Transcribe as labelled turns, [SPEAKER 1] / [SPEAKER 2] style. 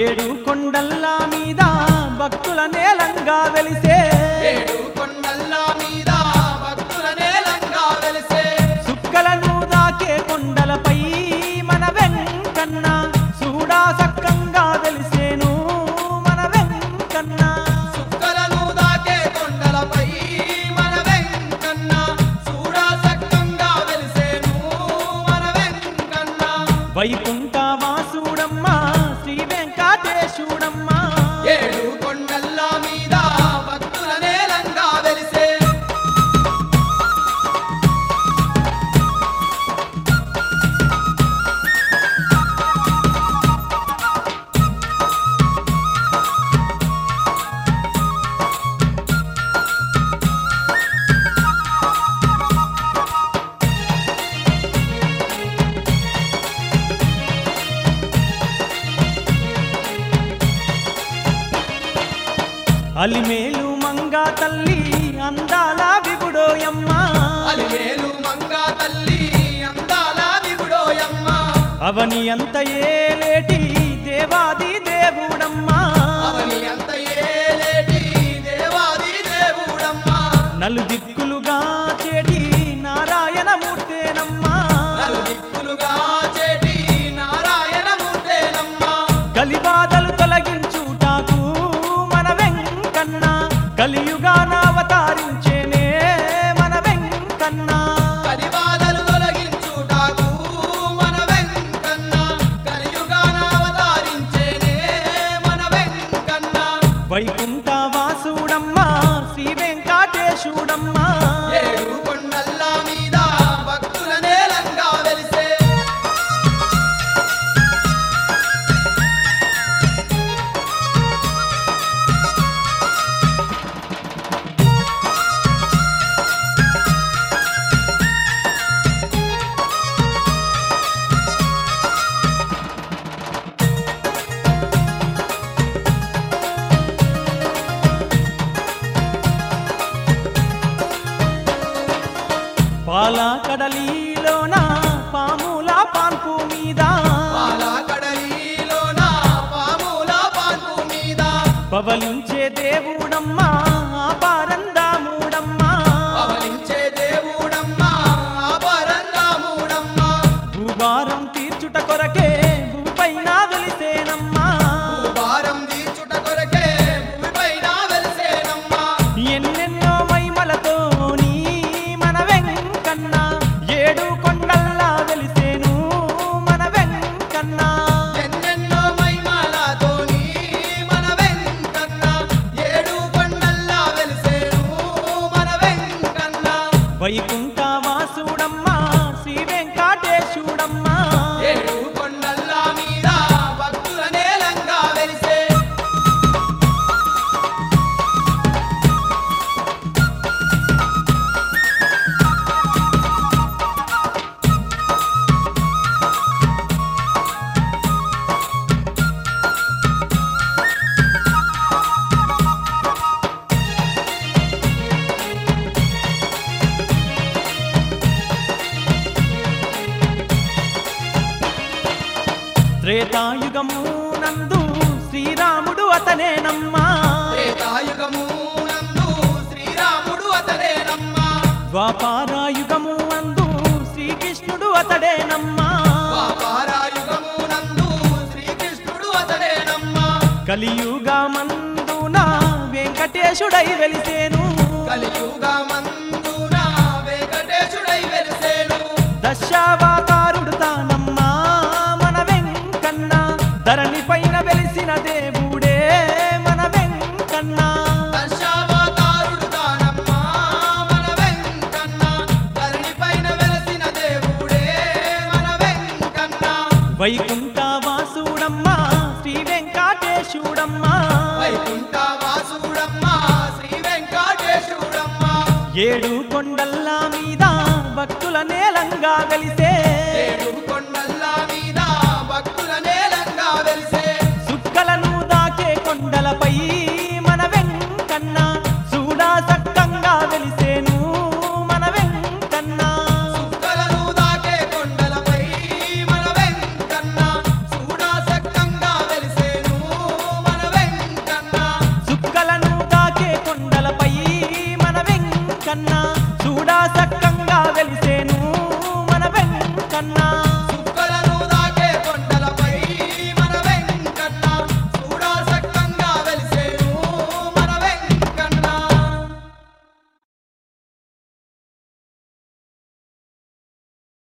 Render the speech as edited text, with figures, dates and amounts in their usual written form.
[SPEAKER 1] ఏడు కొండల్ల మీద భక్తుల నేలంగా వెలిసే
[SPEAKER 2] ఏడు కొండల్ల మీద భక్తుల నేలంగా వెలిసే
[SPEAKER 1] సుక్కలను దాకే కొండలపై మన వెంకన్న చూడా సక్కంగా వెలిసేను మన వెంకన్న
[SPEAKER 2] సుక్కలను దాకే కొండలపై మన వెంకన్న చూడా సక్కంగా వెలిసేను మన వెంకన్న
[SPEAKER 1] వైకుంఠ వాసుడమ్మా శ్రీ వెంకటేశుడమ్మా
[SPEAKER 2] ఏడు కొండల్ల మీద భక్తుల నేలంగా వెలిసే
[SPEAKER 1] అలిమేలు మంగా తల్లి అందాల విగుడోయమ్మ
[SPEAKER 2] అలివేలు మంగా తల్లి అందాల విగుడోయమ్మ
[SPEAKER 1] అవని అంత ఏలేటి దేవాది దేవుడమ్మా
[SPEAKER 2] అవని అంత ఏలేటి దేవాది దేవుడమ్మ
[SPEAKER 1] నలు దిక్కులుగా చేటి నారాయణమూర్తేనమ్మా
[SPEAKER 2] నలుదిక్కులుగా చేటి నారాయణమూర్తేనమ్మ
[SPEAKER 1] కలిబాధలు తొలగించుటాకు మన వెంకన్న కలియుగాన అవతారించేనే మన వెంకన్న
[SPEAKER 2] కలిబాధలు తొలగించుటాకు మన వెంకన్న కలియుగాన అవతరించేనే మన వెంకన్న
[SPEAKER 1] వైకుంఠ వాసుడమ్మా శ్రీ వెంకటేశుడమ్మా
[SPEAKER 2] ఏడు కొండల్ల మీద భక్తుల నేలంగా వెలిసే
[SPEAKER 1] పాల కడలిలోన పాముల పాన్పు మీద
[SPEAKER 2] పాల కడలిలోన పాముల పాన్పు మీద
[SPEAKER 1] పవలించే దేవుడమ్మా పారందాముడమ్మా
[SPEAKER 2] పవలించే దేవుడమ్మా పరందాముడమ్మా
[SPEAKER 1] భూభారం తీర్చుట కొరకే భూపైన వెలిసేనమ్మా
[SPEAKER 2] భారం తీర్చుట కొరకే భూమిపైన వెలిసేనమ్మా
[SPEAKER 1] ఎన్నెన్నో మైమలతోని మన వెంకన్న ఏడు కొండల్లా వెలిసేను మన వెంకన్న
[SPEAKER 2] ఎన్నెన్నో మహిమలతోని మన వెంకన్న ఏడు కొండల్లా వెలిసేను మన వెంకన్న
[SPEAKER 1] వైకుంఠ వాసుడమ్మా శ్రీ వెంకటేశుడమ్మా
[SPEAKER 2] ఏడు కొండల్ల మీద భక్తుల నేలంగా వెలిసే
[SPEAKER 1] త్రేతాయుగము నందు శ్రీరాముడు అతనేనమ్మా
[SPEAKER 2] త్రేతాయుగము నందు శ్రీరాముడు అతడేనమ్మా
[SPEAKER 1] ద్వాపారాయుగము నందు శ్రీకృష్ణుడు అతడేనమ్మా
[SPEAKER 2] ద్వాపరాయుగము నందు శ్రీకృష్ణుడు అతడేనమ్మా
[SPEAKER 1] కలియుగమందున వెంకటేశుడై వెలిసేను
[SPEAKER 2] కలియుగమందున వెంకటేశుడై వెలిసేను
[SPEAKER 1] దశావతారుడు తానమ్మా మన వెంకన్న ధరణి పైన వెలిసిన దేవుడే మన వెంకన్న
[SPEAKER 2] దశావతారుడు తానమ్మా మన వెంకన్న ధరణిపైన వెలసిన దేవుడే మన వెంకన్న
[SPEAKER 1] వైకుంఠ వాసుడమ్మా శ్రీ వెంకటేశుడమ్మా
[SPEAKER 2] వైకుంఠ వాసుడమ్మా శ్రీ వెంకటేశుడమ్మా
[SPEAKER 1] ఏడు కొండల్ల మీద భక్తుల నేలంగా వెలిసే